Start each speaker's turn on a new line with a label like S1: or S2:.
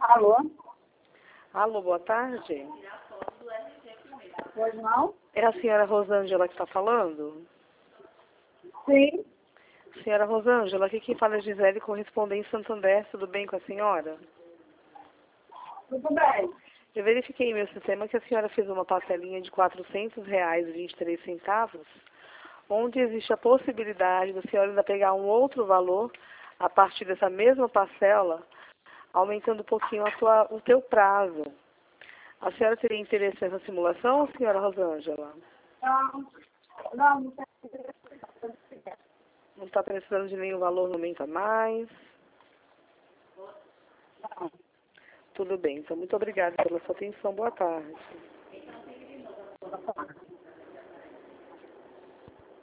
S1: Alô?
S2: Alô, boa tarde.
S1: Pois não?
S2: É a senhora Rosângela que está falando?
S1: Sim.
S2: Senhora Rosângela, aqui quem fala é Gisele, correspondente Santander. Tudo bem com a senhora?
S1: Tudo bem.
S2: Eu verifiquei em meu sistema que a senhora fez uma parcelinha de R$ 400,23, onde existe a possibilidade da senhora ainda pegar um outro valor a partir dessa mesma parcela, aumentando um pouquinho o teu prazo. A senhora teria interesse nessa simulação, senhora Rosângela?
S1: Não tem.
S2: Não está precisando de nenhum valor no momento a mais?
S1: Não.
S2: Tudo bem, então muito obrigada pela sua atenção. Boa tarde.